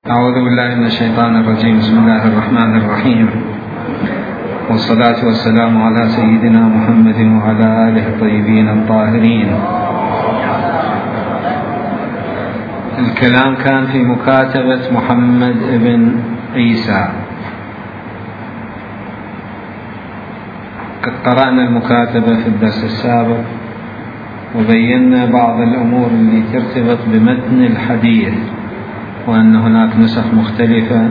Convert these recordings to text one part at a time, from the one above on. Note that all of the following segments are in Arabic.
أعوذ بالله من الشيطان الرجيم. بسم الله الرحمن الرحيم، والصلاة والسلام على سيدنا محمد وعلى آله الطيبين الطاهرين. الكلام كان في مكاتبة محمد بن عيسى. قد قرأنا المكاتبة في الدرس السابق وبينا بعض الأمور اللي ترتبط بمتن الحديث، وأن هناك نسخ مختلفة،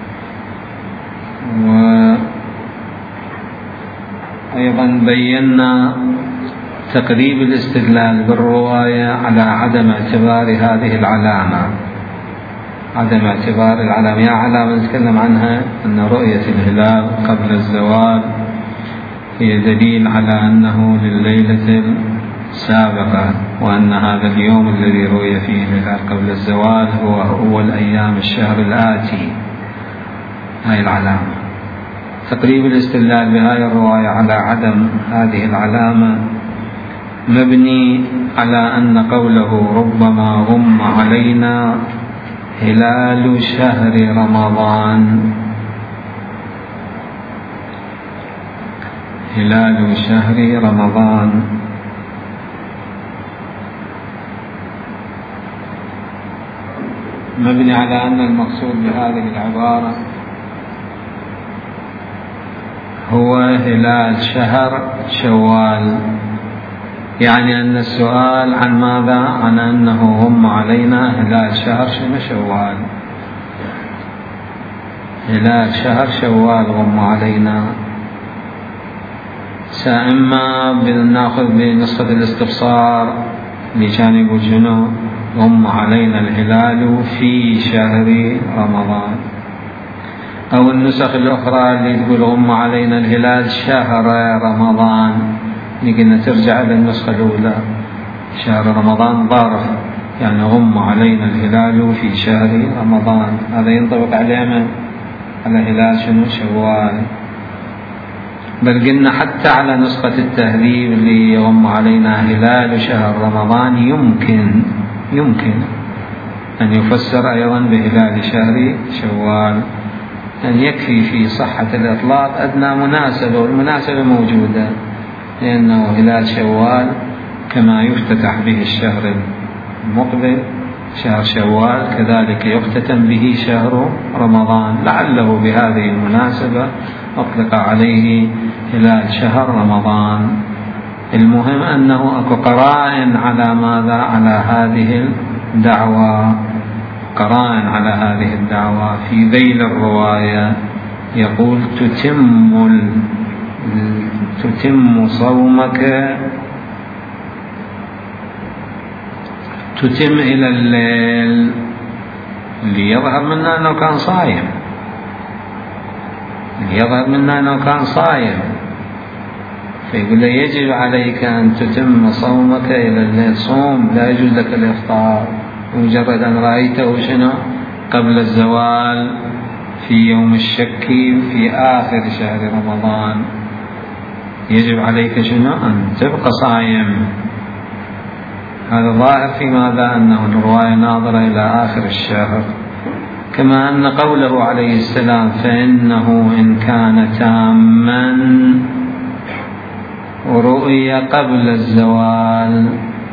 وأيضا بينا تقريب الاستدلال بالرواية على عدم اعتبار هذه العلامة، عدم اعتبار العلامة. هي علامة نتكلم عنها أن رؤية الهلال قبل الزوال هي دليل على أنه لليلة السابقة، وأن هذا اليوم الذي رؤي فيه الهلال قبل الزوال هو أول أيام الشهر الآتي. هاي العلامة. تقريب الاستدلال بهذه الرواية على عدم هذه العلامة مبني على أن قوله ربما غم علينا هلال شهر رمضان، هلال شهر رمضان، مبني على أن المقصود بهذه العبارة هو هلال شهر شوال، يعني أن السؤال عن ماذا؟ عن أنه غم علينا هلال شهر شوال، هلال شهر شوال غم علينا. إما بناخذ بنسخة الاستفسار اللي كان يقول شنو؟ غم علينا الهلال في شهر رمضان، أو النسخ الأخرى اللي تقول غم علينا الهلال شهر رمضان، قلنا ترجع إلى النسخة الأولى، شهر رمضان ظرف، يعني غم علينا الهلال في شهر رمضان. هذا ينطبق على من؟ على هلال شنو؟ شوال. بل قلنا حتى على نسخة التهذيب اللي يغم علينا هلال شهر رمضان يمكن أن يفسر أيضا بهلال شهر شوال، أن يكفي في صحة الإطلاق أدنى مناسبة، والمناسبة موجودة، لأنه هلال شوال كما يفتتح به الشهر المقبل شهر شوال كذلك يختتم به شهر رمضان، لعله بهذه المناسبة أطلق عليه هلال شهر رمضان. المهم أنه أكو قرائن على ماذا؟ على هذه الدعوة، قرائن على هذه الدعوة. في ذيل الرواية يقول تتم صومك، تتم إلى الليل، ليظهر منا أنه كان صايم، ليظهر منا أنه كان صايم، فيقول له يجب عليك أن تتم صومك إلى الليل، صوم، لا يجوز لك الإفطار بمجرد أن رأيته شنو؟ قبل الزوال في يوم الشك في آخر شهر رمضان، يجب عليك شنو؟ أن تبقى صايم. هذا ظاهر في ماذا؟ أنه الرواية ناظرة إلى آخر الشهر. كما أن قوله عليه السلام فإنه إن كان تاما ورؤية قبل الزوال،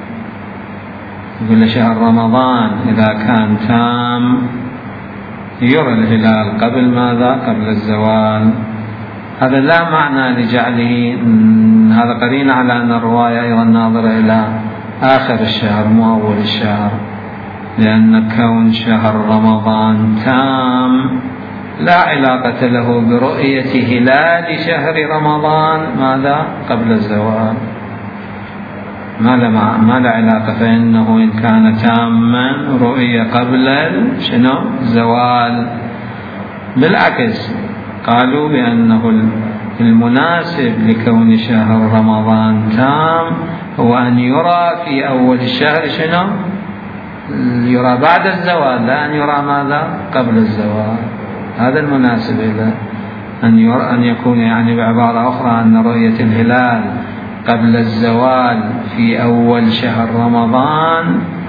يقول شهر رمضان إذا كان تام يرى الهلال قبل ماذا؟ قبل الزوال. هذا لا معنى لجعله، هذا قرين على أن الرواية أيضا ناظرة إلى آخر الشهر مو أول الشهر، لأن كون شهر رمضان تام لا علاقة له برؤية هلال شهر رمضان ماذا؟ قبل الزوال، ما لا علاقة. فإنه إن كان تاما رؤية قبل شنو؟ زوال. بالعكس قالوا بأنه المناسب لكون شهر رمضان تام هو أن يرى في أول الشهر شنو؟ يرى بعد الزوال، لا أن يرى ماذا؟ قبل الزوال. هذا المناسب له، أن يكون يعني بعبارة أخرى أن رؤية الهلال قبل الزوال في أول شهر رمضان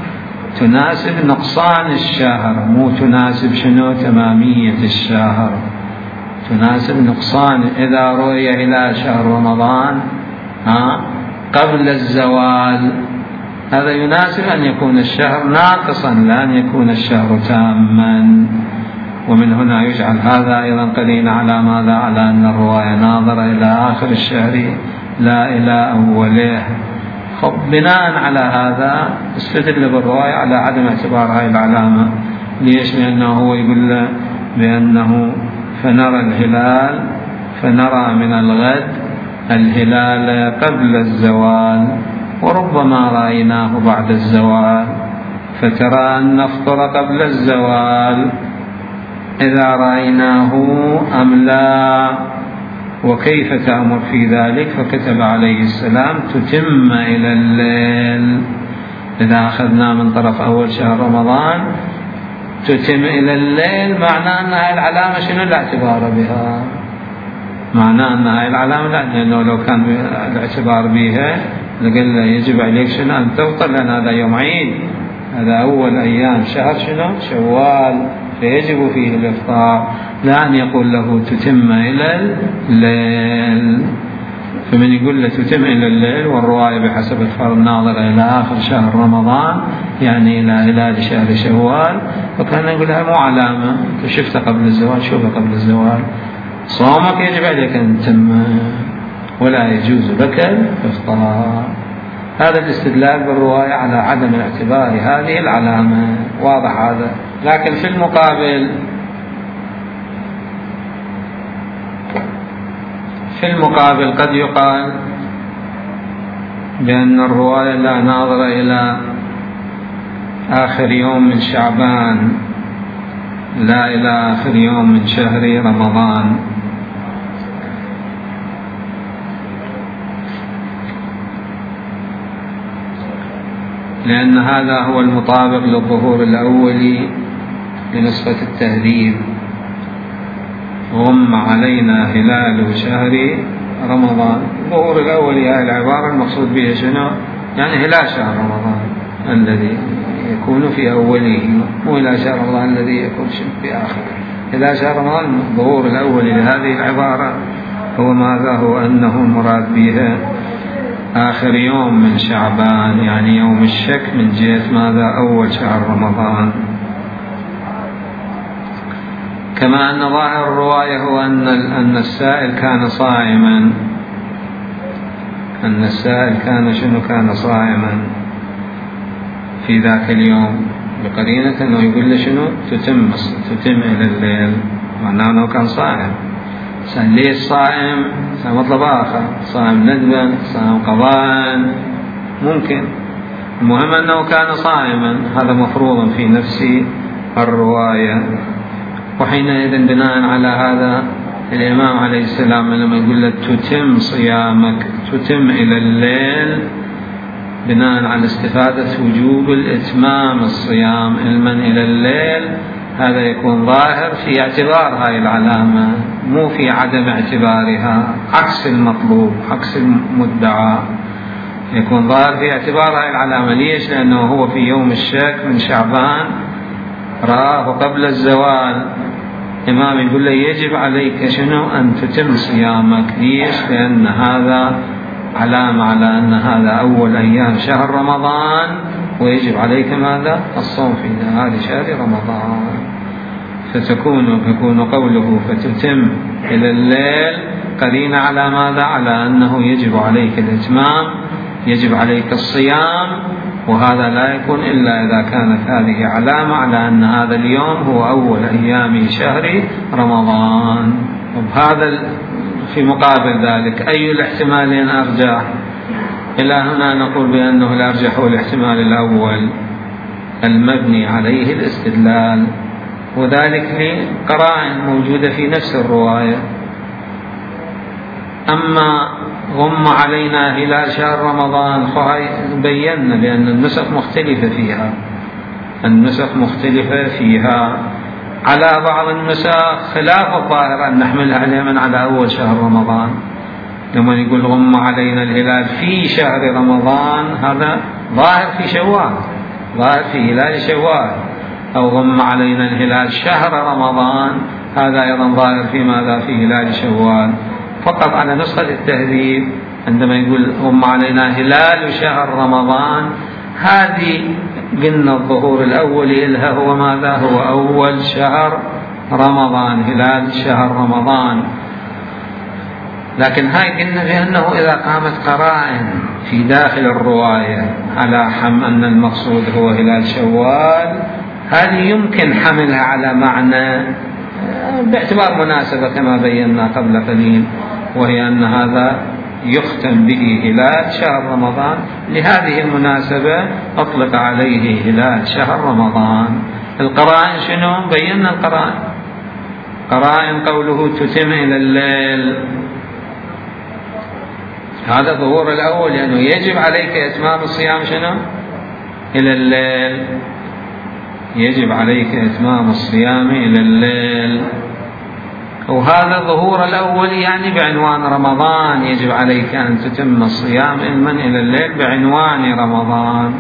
تناسب نقصان الشهر، مو تناسب شنو تمامية الشهر، تناسب نقصان. إذا رؤي إلى شهر رمضان قبل الزوال هذا يناسب أن يكون الشهر ناقصا لا أن يكون الشهر تاما. ومن هنا يجعل هذا أيضا قرينة على ماذا؟ على أن الرواية ناظرة إلى آخر الشهر لا إلى أوله. بناء على هذا استدل بالرواية على عدم اعتبار هذه العلامة. ليش؟ لأنه هو يقول بأنه فنرى الهلال، فنرى من الغد الهلال قبل الزوال، وربما رأيناه بعد الزوال، فترى أن نفطر قبل الزوال إذا رأيناه أم لا، وكيف تأمر في ذلك؟ فكتب عليه السلام تتم إلى الليل. إذا أخذنا من طرف أول شهر رمضان تتم إلى الليل، معناه أن هذه العلامة شنو الاعتبار بها؟ معناه أن هذه العلامة لا، لأنه لو كان الاعتبار بها لقل يجب عليك شنو أن توصل، لأن هذا يوم عيد، هذا أول أيام شهر شنو شوال، فيجب فيه الإفطار، لا أن يقول له تتم إلى الليل. فمن يقول له تتم إلى الليل والرواية بحسب الفرض ناظرة إلى آخر شهر رمضان، يعني إلى هلال شهر شوال، فكان يقول مو علامة، شفت قبل الزوال، شوف قبل الزوال، صومك يجب عليك أن تتم ولا يجوز لك الإفطار. هذا الاستدلال بالرواية على عدم الاعتبار هذه العلامة، واضح هذا. لكن في المقابل قد يقال بأن الرواية لا ناظرة إلى آخر يوم من شعبان لا إلى آخر يوم من شهر رمضان، لأن هذا هو المطابق للظهور الأولي لنسخة التهذيب. غم علينا هلال شهر رمضان، الظهور الأولي هذه العبارة المقصود بها شنو؟ يعني هلال شهر رمضان الذي يكون في أوله، مو هلال شهر رمضان الذي يكون في آخره. هلال شهر رمضان الظهور الأولي لهذه العبارة هو ماذا؟ هو أنه المراد بها آخر يوم من شعبان، يعني يوم الشك من جهة ماذا؟ أول شهر رمضان. كما أن ظاهر الرواية هو أن السائل كان صائما، أن السائل كان شنو؟ كان صائما في ذاك اليوم، بقرينة أنه يقول له شنو؟ تتم إلى الليل، معناه أنه كان صائم. ليش صائم؟ مطلب آخر، صائم ندبا، صائم قضاء، ممكن. المهم أنه كان صائما، هذا مفروض في نفس الرواية. وحينئذ بناء على هذا الإمام عليه السلام لما يقول له تتم صيامك، تتم إلى الليل، بناء على استفادة وجوب الإتمام الصيام علما إلى الليل، هذا يكون ظاهر في اعتبار هاي العلامة، مو في عدم اعتبارها، عكس المطلوب، عكس المدعى، يكون ظاهر في اعتبار هاي العلامة. ليش؟ لأنه هو في يوم الشك من شعبان رآه قبل الزوال، إمام يقول له يجب عليك شنو؟ أن تتم صيامك. ليش؟ لأن هذا علامة على أن هذا أول أيام شهر رمضان، ويجب عليك ماذا؟ الصوم في نهار شهر رمضان. فيكون قوله فتتم إلى الليل قرينة على ماذا؟ على أنه يجب عليك الإتمام، يجب عليك الصيام، وهذا لا يكون إلا إذا كانت هذه علامة على أن هذا اليوم هو أول أيام شهر رمضان. وبهذا في مقابل ذلك أي الاحتمالين أرجح؟ إلى هنا نقول بأنه الأرجح هو الاحتمال الأول المبني عليه الاستدلال، وذلك لقرائن موجودة في نفس الرواية. أما غم علينا هلال شهر رمضان بينا بأن النسخ مختلفة فيها، النسخ مختلفة فيها، على بعض النسخ خلاف الظاهر أن نحملها عليها على أول شهر رمضان. لما يقول غم علينا الهلال في شهر رمضان، هذا ظاهر في شوال، ظاهر في هلال شوال. أو غم علينا الهلال شهر رمضان، هذا أيضا ظاهر في ماذا؟ في هلال شوال. فقط على نسخة التهذيب عندما يقول غم علينا هلال شهر رمضان، هذه قلنا الظهور الأول لها هو ماذا؟ هو أول شهر رمضان، هلال شهر رمضان. لكن هاي قلنا بأنه إذا قامت قرائن في داخل الرواية على أن المقصود هو هلال شوال، هذه يمكن حملها على معنى باعتبار مناسبة كما بينا قبل قليل، وهي أن هذا يختم به هلال شهر رمضان، لهذه المناسبة أطلق عليه هلال شهر رمضان. القرائن شنو؟ بينا القرائن. قرائن قوله تتم إلى الليل، هذا ظهور الأول، لأنه يعني يجب عليك إتمام الصيام شنو؟ إلى الليل، يجب عليك إتمام الصيام إلى الليل. وهذا الظهور الأول يعني بعنوان رمضان، يجب عليك أن تتم الصيام علما إلى الليل بعنوان رمضان،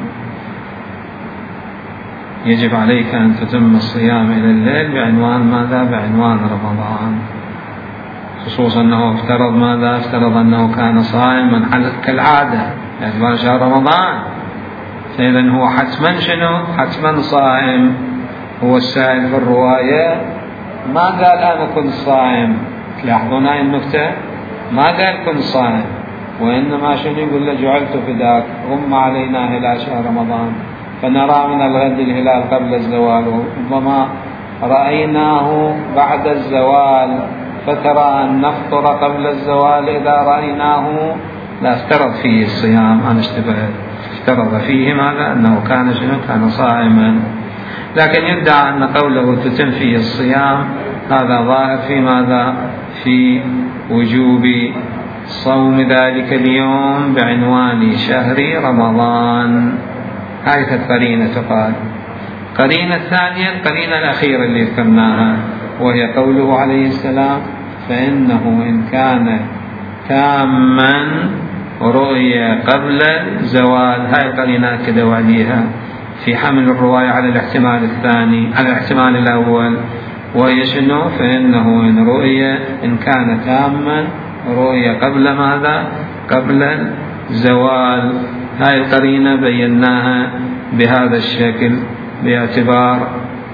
يجب عليك أن تتم الصيام إلى الليل بعنوان ماذا؟ بعنوان رمضان. خصوصا أنه افترض ماذا؟ افترض أنه كان صائما كالعادة باعتبار شهر رمضان، فإذا هو حتما شنو؟ حتما صائم. هو السائل في الرواية ما قال أنا كنت صائم، تلاحظون هاي النكتة؟ ما قال كنت صائم، وإنما شنو يقول له؟ جعلت فداك، غم علينا هلال شهر رمضان فنرى من الغد الهلال قبل الزوال، ربما رأيناه بعد الزوال فترى أن نفطر قبل الزوال إذا رأيناه. لا افترض فيه الصيام، أنا اشتبهت، افترض فيه ماذا؟ أنه كان شنو؟ كان صائما. لكن يدعى أن قوله تتم فيه الصيام هذا ظاهر في ماذا؟ في وجوب صوم ذلك اليوم بعنوان شهر رمضان. هذه القرينة تقال. قرينة الثانية القرينة الأخيرة اللي ذكرناها، وهي قوله عليه السلام فإنه إن كان تاما رؤيا قبل زوال. هاي القرينة كده عليها في حمل الرواية على الاحتمال الثاني على الاحتمال الأول، وهي شنو؟ فإنه إن رؤيا إن كان تاما رؤيا قبل ماذا؟ قبل الزوال. هاي القرينة بيناها بهذا الشكل، باعتبار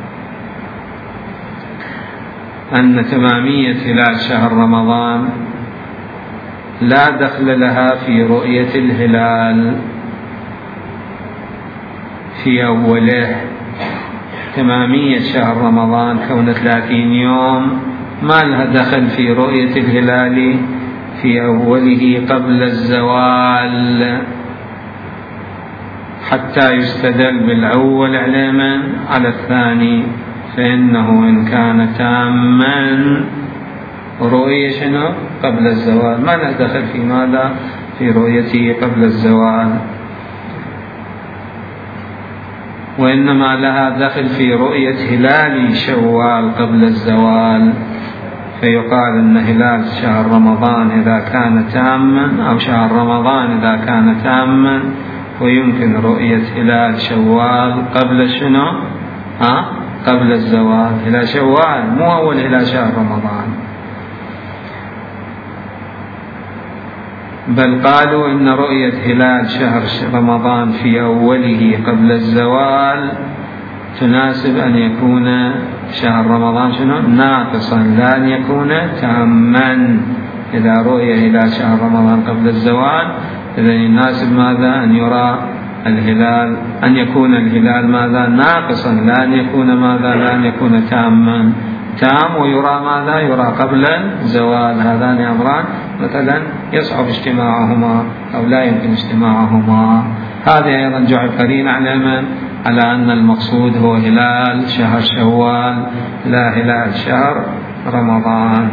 أن تمامية هلال شهر رمضان لا دخل لها في رؤية الهلال في أوله. تمامية شهر رمضان كون 30 يوم ما لها دخل في رؤية الهلال في أوله قبل الزوال، حتى يستدل بالأول علما على الثاني. فإنه إن كان تاما رؤية شنو؟ قبل الزوال، ما له دخل في ماذا؟ في رؤيته قبل الزوال، وإنما لها دخل في رؤية هلال شوال قبل الزوال. فيقال أن هلال شهر رمضان إذا كان تاما، أو شهر رمضان إذا كان تاما، ويمكن رؤية هلال شوال قبل شنو؟ قبل الزوال. هلال شوال مو أول هلال شهر رمضان، بل قالوا إن رؤية هلال شهر رمضان في أوله قبل الزوال تناسب أن يكون شهر رمضان شنو؟ ناقصا، لا أن يكون تاما. إذا رؤية هلال شهر رمضان قبل الزوال إذا يناسب ماذا؟ أن يرى الهلال، أن يكون الهلال ماذا؟ ناقصا، لا أن يكون ماذا؟ لا أن يكون تاما. تام ويرى ماذا؟ يرى قبل الزوال. هذان أمران مثلا يصعب اجتماعهما أو لا يمكن اجتماعهما. هذه أيضا جعل قرينة على أن المقصود هو هلال شهر شوال لا هلال شهر رمضان.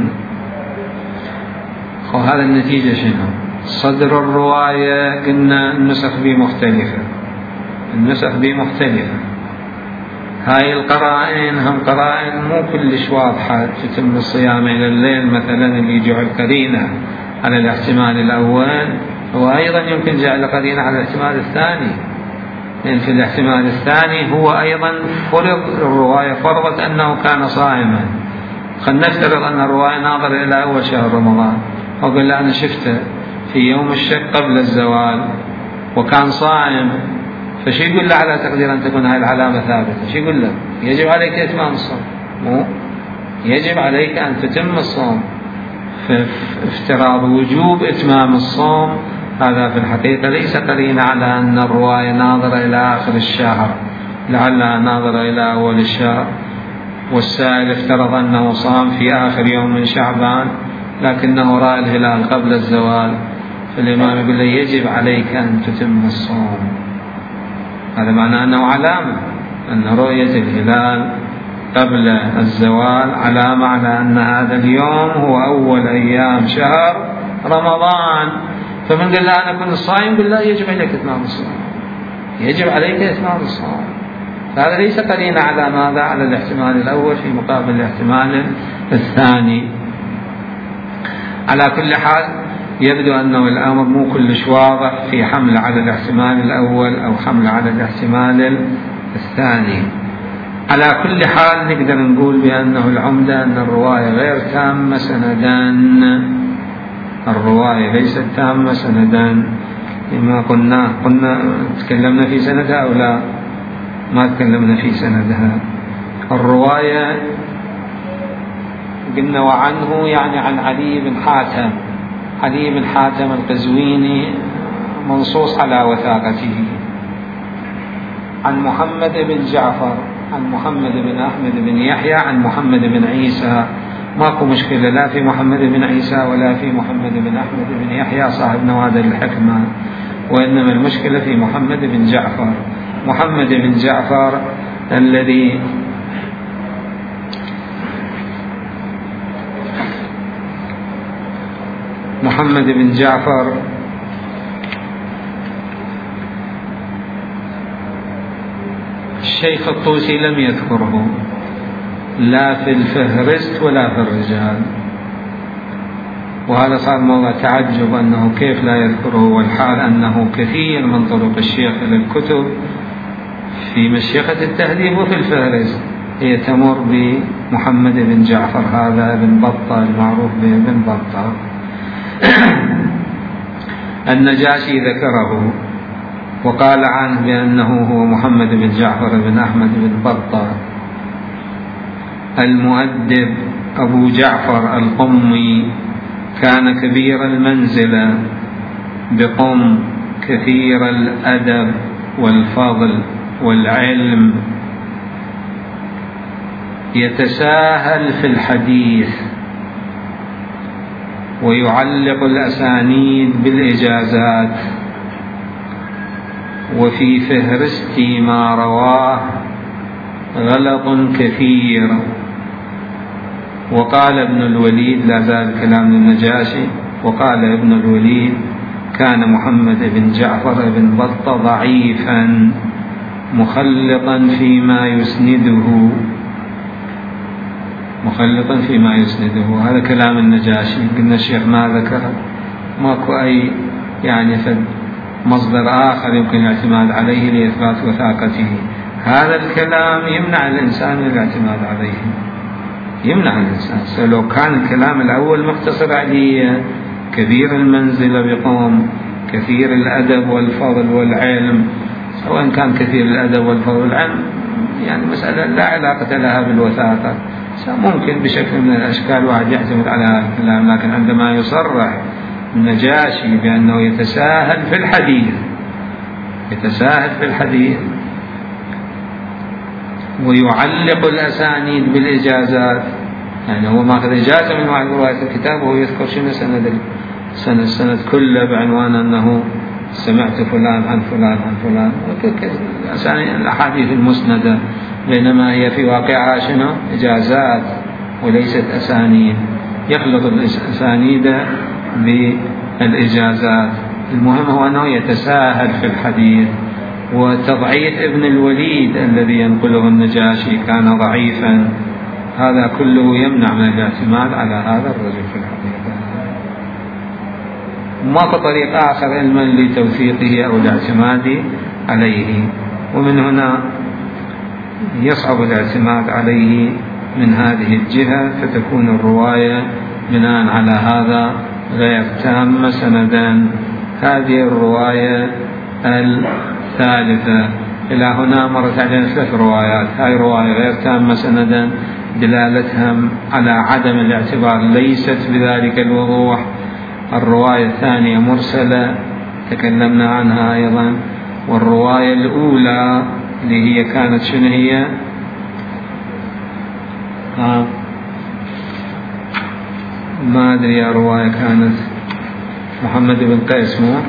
وهذا النتيجة شنو؟ صدر الرواية قلنا النسخ به مختلفة، النسخ به مختلفة. هاي القرائن هم قرائن مو كلش واضحة تتم الصيام إلى الليل مثلا اللي جعل قرينة على الاحتمال الأول، وأيضا يمكن جعل قرينة على الاحتمال الثاني. لأن في الاحتمال الثاني هو أيضا الرواية فرضت أنه كان صائما. قد نفترض أن الرواية ناظر إلى أول شهر رمضان، وقال له أنا شفته في يوم الشك قبل الزوال وكان صائم، فشي يقول له على تقدير أن تكون هذه العلامة ثابتة؟ شي يقول له؟ يجب عليك إتمام الصوم، مو يجب عليك أن تتم الصوم. فافتراض وجوب إتمام الصوم هذا في الحقيقة ليس قرينة على أن الرواية ناظرة إلى آخر الشهر، لعلها ناظرة إلى أول الشهر، والسائل افترض أنه صام في آخر يوم من شعبان لكنه رأى الهلال قبل الزوال، فالإمام يقول له يجب عليك أن تتم الصوم. هذا معناه أنه علامة، أن رؤية الهلال قبل الزوال علامة على أن هذا اليوم هو أول أيام شهر رمضان. فمن قال لا أنا كنت صائم، قل لا يجب عليك إتمام الصوم، يجب عليك إتمام الصوم. فهذا ليس قرينة على ماذا؟ على الاحتمال الأول في مقابل الاحتمال الثاني. على كل حال يبدو أنه الأمر مو كلش واضح في حمل على الاحتمال الأول أو حمل على الاحتمال الثاني. على كل حال نقدر نقول بأنه العمدة أن الرواية غير تامة سندا، الرواية ليست تامة سندا. لما قلنا تكلمنا في سندها أو لا؟ ما تكلمنا في سندها. الرواية قلنا وعنه يعني عن علي بن حاتم، علي بن حاتم القزويني منصوص على وثاقته. عن محمد بن جعفر، عن محمد بن أحمد بن يحيى، عن محمد بن عيسى. ماكو مشكلة لا في محمد بن عيسى ولا في محمد بن أحمد بن يحيى صاحب نوادر الحكمة، وإنما المشكلة في محمد بن جعفر. محمد بن جعفر الذي محمد بن جعفر الشيخ الطوسي لم يذكره لا في الفهرست ولا في الرجال، وهذا صار موضع تعجب أنه كيف لا يذكره، والحال أنه كثير من طرق الشيخ إلى الكتب في مشيخة التهذيب وفي الفهرست هي تمر بمحمد بن جعفر هذا بن بطة المعروف بن بطة. النجاشي ذكره وقال عنه بأنه هو محمد بن جعفر بن أحمد بن بطة. المؤدب أبو جعفر القمي كان كبير المنزلة بقم، كثير الأدب والفضل والعلم، يتساهل في الحديث ويعلق الأسانيد بالإجازات، وفي فهرست ما رواه غلط كثير. وقال ابن الوليد، لا زال كلام النجاشي، وقال ابن الوليد كان محمد بن جعفر بن بطة ضعيفا مخلطا فيما يسنده، مخلطا فيما يسنده. هذا كلام النجاشي. قلنا الشيخ ما ذكر، ماكو أي يعني مصدر آخر يمكن الاعتماد عليه لإثبات وثاقته. هذا الكلام يمنع الإنسان من الاعتماد عليه، يمنع الإنسان. لو كان الكلام الأول مختصر عليه كبير المنزلة بقوم، كثير الأدب والفضل والعلم، سواء كان كثير الأدب والفضل والعلم يعني مسألة لا علاقة لها بالوثاقة، ممكن بشكل من الأشكال واحد يعتمد على هذا الكلام. لكن عندما يصرح النجاشي بأنه يتساهل في الحديث، يتساهل في الحديث ويعلق الأسانيد بالإجازات، يعني هو ماخذ إجازة من واحد رواية الكتاب وهو يذكر شنو السند كله بعنوان أنه سمعت فلان عن فلان عن فلان، الأحاديث المسندة، بينما هي في واقعها شنو؟ إجازات وليست أسانيد، يخلط الأسانيد بالإجازات. المهم هو أنه يتساهل في الحديث. وتضعيف ابن الوليد الذي ينقله النجاشي كان ضعيفا، هذا كله يمنع من الاعتماد على هذا الرجل في الحقيقة. ما في طريق آخر علما لتوثيقه أو الاعتماد عليه. ومن هنا يصعب الاعتماد عليه من هذه الجهة، فتكون الرواية بناء على هذا غير تامة سندا. هذه الرواية الثالثة. إلى هنا مرت علينا 3 روايات. هذه رواية غير تامة سندا دلالتها على عدم الاعتبار ليست بذلك الوضوح. الرواية الثانية مرسلة تكلمنا عنها أيضا. والرواية الأولى اللي هي كانت شنو هي؟ ما أدري يا رواية كانت محمد بن قيس مو؟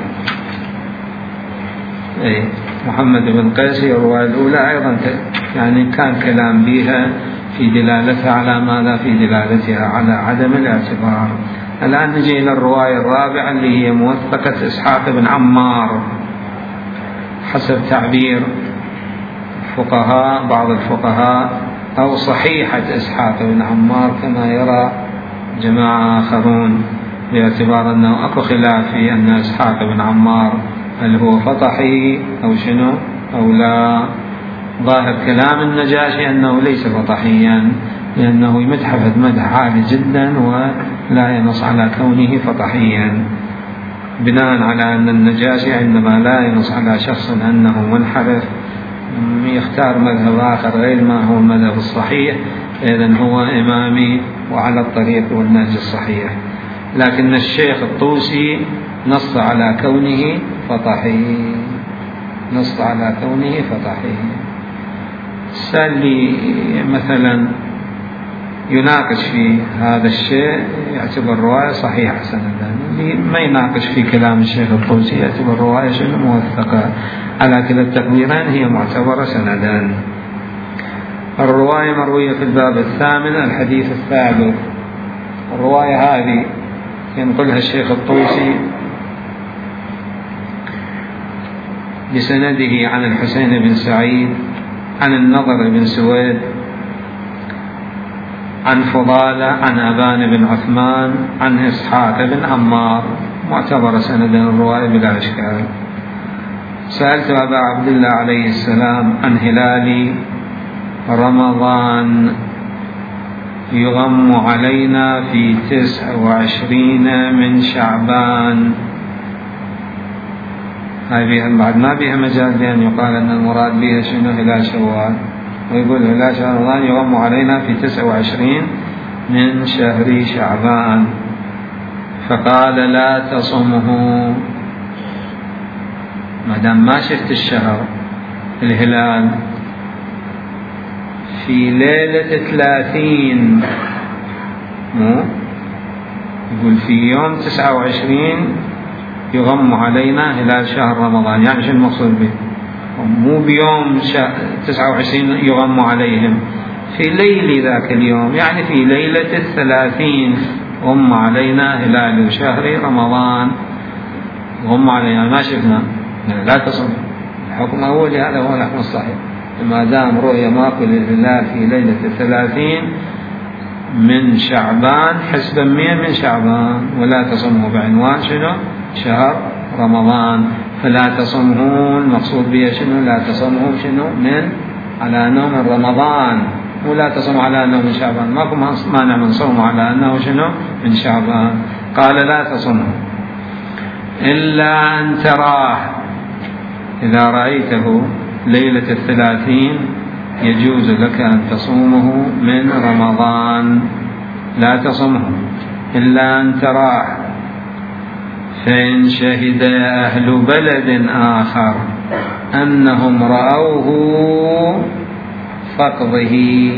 أي محمد بن قيس. هي الرواية الأولى أيضا يعني كان كلام بها في دلالتها على ماذا؟ في دلالتها على عدم الاعتبار. الآن نجي إلى الرواية الرابعة اللي هي موثقة إسحاق بن عمار حسب تعبير فقهاء بعض الفقهاء، أو صحيحة إسحاق بن عمار كما يرى جماعة آخرون، باعتبار أنه أكو خلاف في أن إسحاق بن عمار هل هو فطحي أو شنو أو لا. ظاهر كلام النجاشي أنه ليس فطحيا، لأنه يمدح مدح عالي جدا ولا ينص على كونه فطحيا، بناء على أن النجاشي عندما لا ينص على شخص أنه منحرف يختار مذهب آخر غير ما هو المذهب الصحيح، إذن هو إمامي وعلى الطريق والنهج الصحيح. لكن الشيخ الطوسي نص على كونه فطحي، نص على كونه فطحي. سأل لي مثلا يناقش في هذا الشيء يعتبر رواية صحيحة سندا، اللي ما يناقش في كلام الشيخ الطوسي يعتبر رواية شنو موثقة. على كلا التقديرين هي معتبرة سندا. الرواية مروية في الباب الثامن الحديث الثالث. الرواية هذه ينقلها الشيخ الطوسي بسنده عن الحسين بن سعيد عن النضر بن سويد عن فضالة عن أبان بن عثمان عن إسحاق بن عمار، معتبر سندا الرواية بلا إشكال. سألت أبا عبد الله عليه السلام عن هلال رمضان يغم علينا في 29 من شعبان. هذه بعد ما بها مجال بأن يقال أن المراد بها شنو هلال شوال، ويقول هلال شهر رمضان يغم علينا في 29 من شهر شعبان، فقال لا تصمه ما دام ما شفت الشهر الهلال في ليلة 30 مو يقول في يوم 29 يغم علينا هلال شهر رمضان. يعني شو المقصود به؟ مو بيوم 29 يغم عليهم، في ليل ذاك اليوم، يعني في ليلة 30 غم علينا هلال شهر رمضان. غم علينا ما شفنا لا تصم، الحكم هو لهذا هو الحكم الصحيح. ما دام رؤية ماكو للهلال في ليلة 30 من شعبان حسبا 100 من شعبان، ولا تصمه بعنوان شنو شهر رمضان. فلا تصمه المقصود بها شنو؟ لا تصمه شنو من على أنه من رمضان، ولا تصم على أنه من شعبان. ماكو مانع من صومه على أنه شنو من شعبان. قال لا تصمه إلا أن تراه، إذا رأيته ليلة 30 يجوز لك أن تصومه من رمضان. لا تصمه إلا أن تراه، فإن شهد أهل بلد آخر أنهم رأوه فاقضه.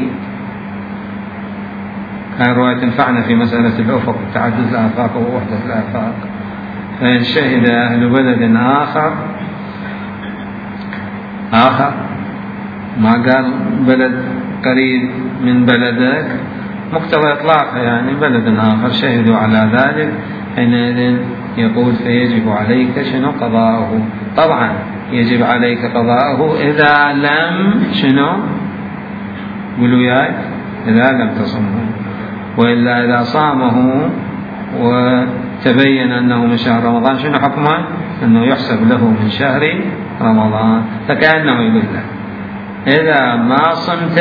هذه الرواية تنفعنا في مسألة الأفق، تعدد الآفاق ووحدة الآفاق. فإن شهد أهل بلد آخر ما قال بلد قريب من بلدك، مقتضى إطلاقها يعني بلد آخر شهدوا على ذلك، حينئذ يقول فيجب عليك شنو قضاءه. طبعا يجب عليك قضاءه إذا لم شنو قولوا ياي إذا لم تصمه، وإلا إذا صامه وتبين أنه من شهر رمضان شنو حكمه؟ أنه يحسب له من شهر رمضان. فكأنه يقول له إذا ما صمت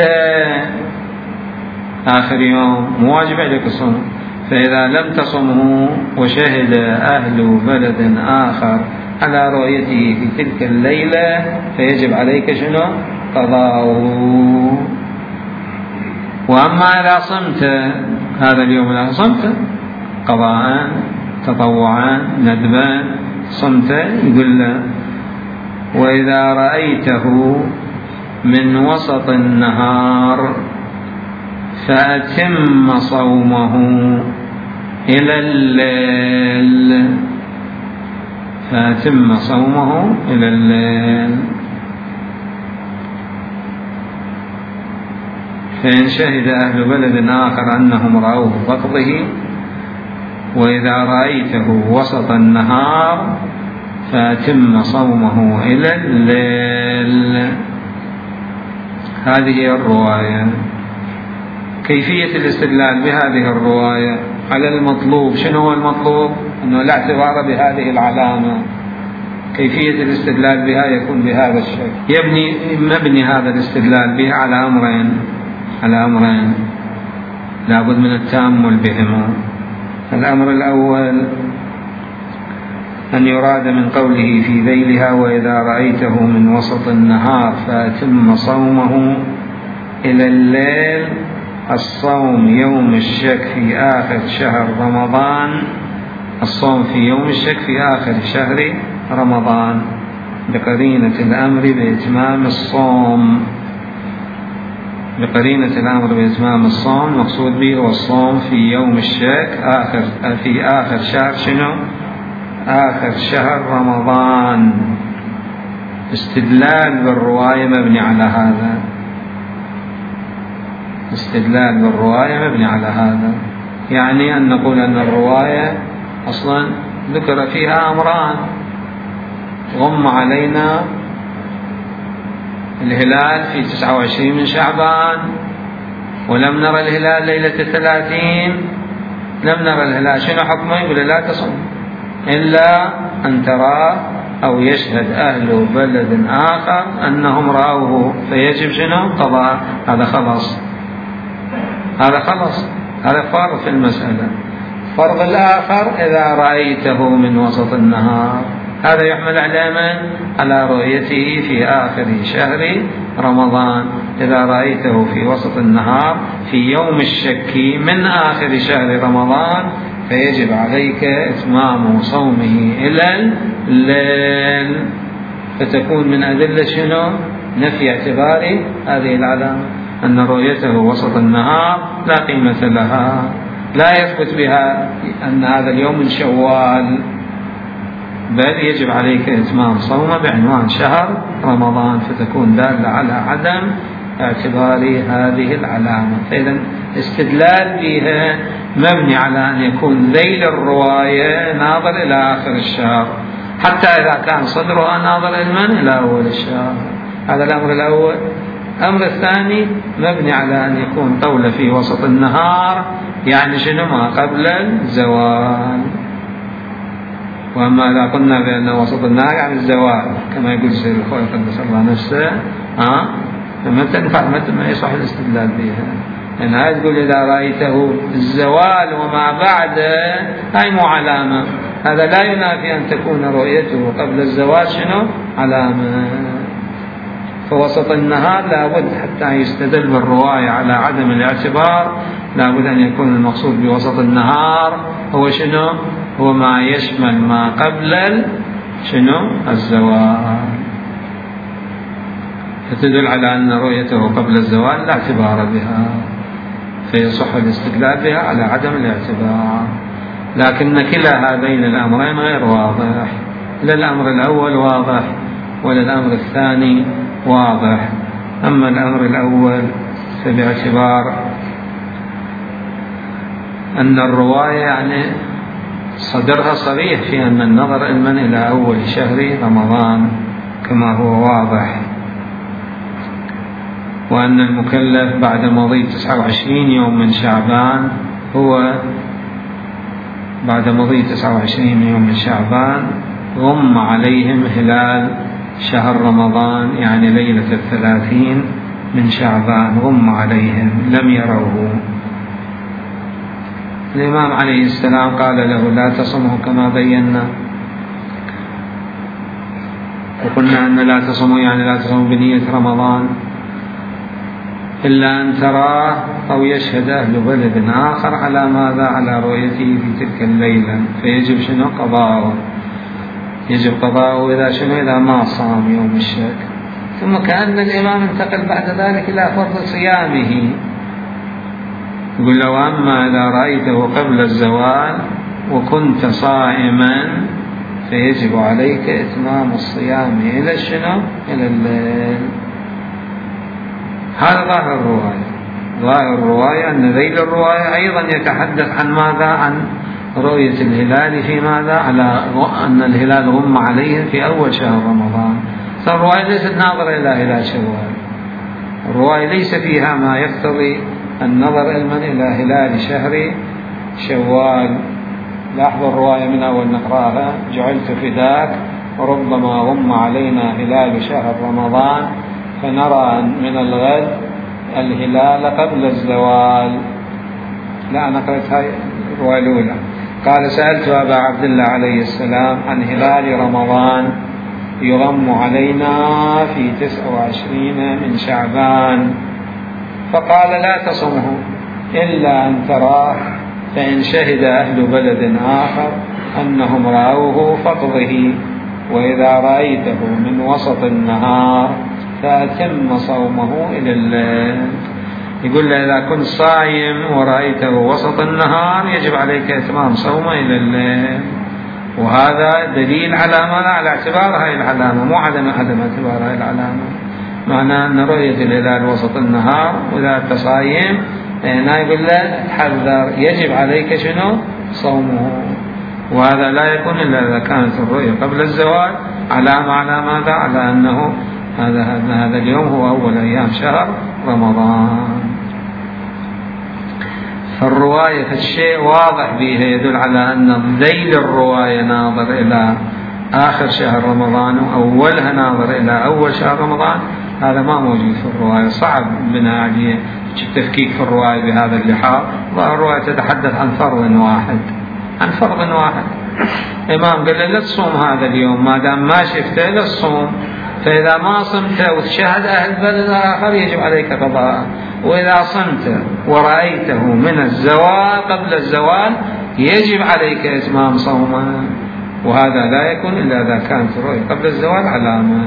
آخر يوم مو واجب عليك الصوم، فإذا لم تصمه وشهد أهل بلد آخر على رؤيته في تلك الليلة فيجب عليك شنو؟ قضاؤه. وأما إذا صمت هذا اليوم لا صمت قضاء تطوعا ندبا صمت، يقول له وإذا رأيته من وسط النهار فأتم صومه إلى الليل، فأتم صومه إلى الليل. فإن شهد أهل بلد آخر أنهم رأوه بقضه، وإذا رأيته وسط النهار فأتم صومه إلى الليل. هذه الرواية. كيفية الاستدلال بهذه الرواية على المطلوب، شنو هو المطلوب؟ أنه لا اعتبار بهذه العلامة. كيفية الاستدلال بها يكون بهذا الشكل. مبني هذا الاستدلال بها على أمرين لابد من التأمل بهما. الأمر الأول أن يراد من قوله في ذيلها وإذا رأيته من وسط النهار فأتم صومه إلى الليل الصوم يوم الشك في آخر شهر رمضان، الصوم في يوم الشك في آخر شهر رمضان بقرينة الأمر بإتمام الصوم. بقرينة الأمر بإتمام الصوم مقصود به هو الصوم في يوم الشك في آخر شهر شنو؟ آخر شهر رمضان. استدلال بالرواية مبني على هذا. استدلال بالرواية مبني على هذا، يعني أن نقول أن الرواية أصلا ذكر فيها أمران: غم علينا الهلال في 29 من شعبان ولم نرى الهلال ليلة 30. لم نرى الهلال، شنو حكمه؟ يقول لا تصم إلا أن ترى أو يشهد أهل بلد آخر أنهم رأوه، فيجب شنو؟ قضاء. هذا خلاص، هذا فرض في المسألة. فرض الآخر إذا رأيته من وسط النهار، هذا يحمل على من؟ على رؤيته في آخر شهر رمضان. إذا رأيته في وسط النهار في يوم الشك من آخر شهر رمضان فيجب عليك إتمام صومه إلى الليل. فتكون من أدلة شنو؟ نفي اعتبار هذه العلامة، أن رؤيته وسط النهار لا قيمة لها، لا يثبت بها أن هذا اليوم من شوال، بل يجب عليك إتمام صومه بعنوان شهر رمضان، فتكون دالة على عدم اعتبار هذه العلامة. فإذا استدلال بها مبني على أن يكون ذيل الرواية ناظر إلى آخر الشهر، حتى إذا كان صدرها ناظر إلى أول الشهر. هذا الأمر الأول. الأمر الثاني مبني على أن يكون طول في وسط النهار، يعني شنو؟ ما قبل الزوال. وأما إذا قلنا بأن وسط النهار يعني الزوال كما يقول سيد الخوي قدس الله نفسه، فما تنفع، ما يصح الاستدلال بها. لأن هذا تقول إذا رأيته الزوال وما بعده هاي مو علامة. هذا لا ينافي أن تكون رؤيته قبل الزوال شنو؟ علامة. فوسط النهار لابد حتى يستدل بالرواية على عدم الاعتبار، لابد أن يكون المقصود بوسط النهار هو شنو؟ هو ما يشمل ما قبل شنو؟ الزوال. فتدل على أن رؤيته قبل الزوال لا اعتبار بها، فيصح الاستدلال بها على عدم الاعتبار. لكن كلا هذين الأمرين غير واضح، لا الأمر الأول واضح ولا الأمر الثاني واضح. أما الأمر الأول فباعتبار أن الرواية يعني صدرها صريح في أن النظر علما إلى أول شهر رمضان كما هو واضح، وأن المكلف بعد مضي 29 يوم من شعبان، هو بعد مضي 29 يوم من شعبان غم عليهم هلال شهر رمضان يعني ليلة 30 من شعبان غم عليهم لم يروه. الإمام عليه السلام قال له لا تصمه كما بينا، وقلنا أن لا تصموا يعني لا تصموا بنية رمضان إلا أن تراه أو يشهد أهل بلد آخر على ماذا؟ على رؤيته في تلك الليلة، فيجب شنو؟ قضاءه، يجب قضاءه إذا شنو؟ إذا ما صام يوم الشك. ثم كأن الإمام انتقل بعد ذلك إلى فرض صيامه، يقول له أما إذا رأيته قبل الزوال وكنت صائما فيجب عليك إتمام الصيام إلى شنو؟ إلى الليل. هذا ظاهر الرواية. ظاهر الرواية أن ذيل الرواية أيضا يتحدث عن ماذا؟ عن رؤية الهلال في ماذا؟ على أن الهلال غم عليهم في أول شهر رمضان. فالرواية ليست ناظرة إلى هلال شوال، الرواية ليس فيها ما يقتضي النظر علما إلى هلال شهر شوال. لاحظوا الرواية من أول نقراها: جعلت فداك وربما غم علينا هلال شهر رمضان فنرى من الغد الهلال قبل الزوال. لا، أنا قرأت هاي الرواية الأولى. قال سألت أبا عبد الله عليه السلام عن هلال رمضان يغم علينا في 29 من شعبان، فقال لا تصمه إلا أن تراه، فإن شهد أهل بلد آخر أنهم رأوه فاقضه، وإذا رأيته من وسط النهار فأتم صومه إلى الليل. يقول له إذا كنت صايم ورأيته وسط النهار يجب عليك إتمام صومه إلى الليل. وهذا دليل على ماذا؟ على اعتبار هذه العلامة، مو عدم اعتبار هذه العلامة. معناه أن رؤية الهلال وسط النهار وإذا أنت صايم هنا يقول له تحذر، يجب عليك شنو؟ صومه. وهذا لا يكون إلا إذا كانت الرؤية قبل الزوال علامة على ماذا؟ على أنه هذا اليوم هو أول أيام شهر رمضان. فالرواية الشيء واضح بها يدل على أن ذيل الرواية ناظر إلى آخر شهر رمضان وأولها ناظر إلى أول شهر رمضان. هذا ما موجود في الرواية، صعب بناء عليه التفكيك في الرواية بهذا اللحاظ. الرواية تتحدث عن فرض واحد، عن فرض واحد. الإمام قال له لا تصوم هذا اليوم ما دام ما شفته، لا تصوم، فإذا ما صمت وشهد أهل بلد آخر يجب عليك قضاء، وإذا صمت ورأيته من الزوال قبل الزوال يجب عليك إتمام صومه. وهذا لا يكون إلا إذا كانت الرؤية قبل الزوال علامة.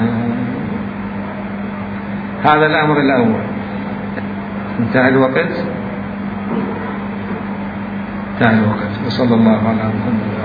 هذا الأمر الأول. انتهى الوقت. وصلى الله على محمد.